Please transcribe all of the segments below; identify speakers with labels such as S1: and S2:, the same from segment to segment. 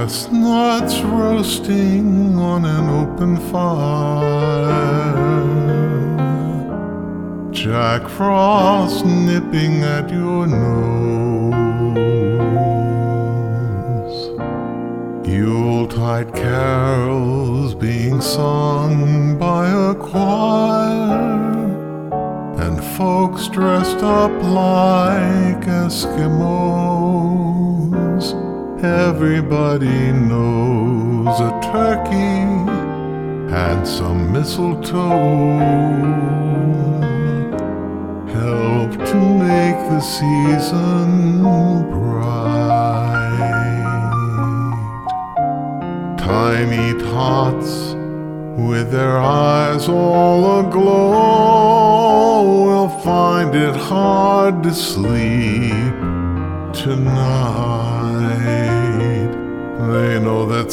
S1: Chestnuts roasting on an open fire, Jack Frost nipping at your nose, Yuletide carols being sung by a choir, and folks dressed up like Eskimos. Everybody knows a turkey and some mistletoe help to make the season bright. Tiny tots with their eyes all aglow will find it hard to sleep tonight. They know that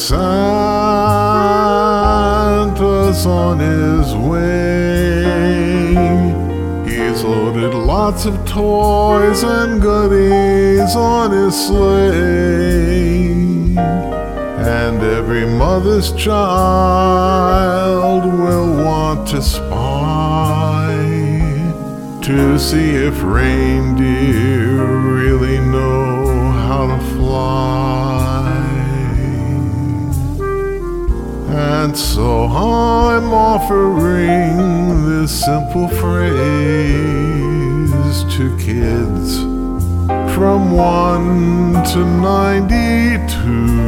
S1: Santa's on his way. He's loaded lots of toys and goodies on his sleigh, and every mother's child will want to spy to see if reindeer really know how to fly. And so I'm offering this simple phrase to kids from 1 to 92.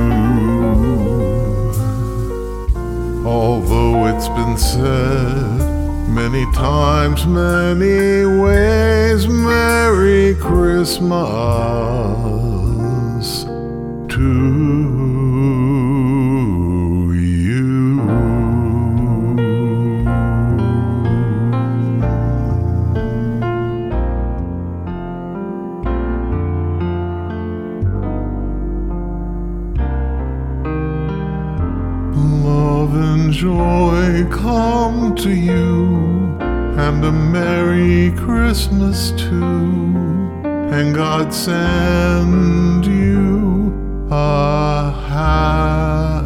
S1: Although it's been said many times, many ways, Merry Christmas to you. Love and joy come to you, and a Merry Christmas too, and God send you a happy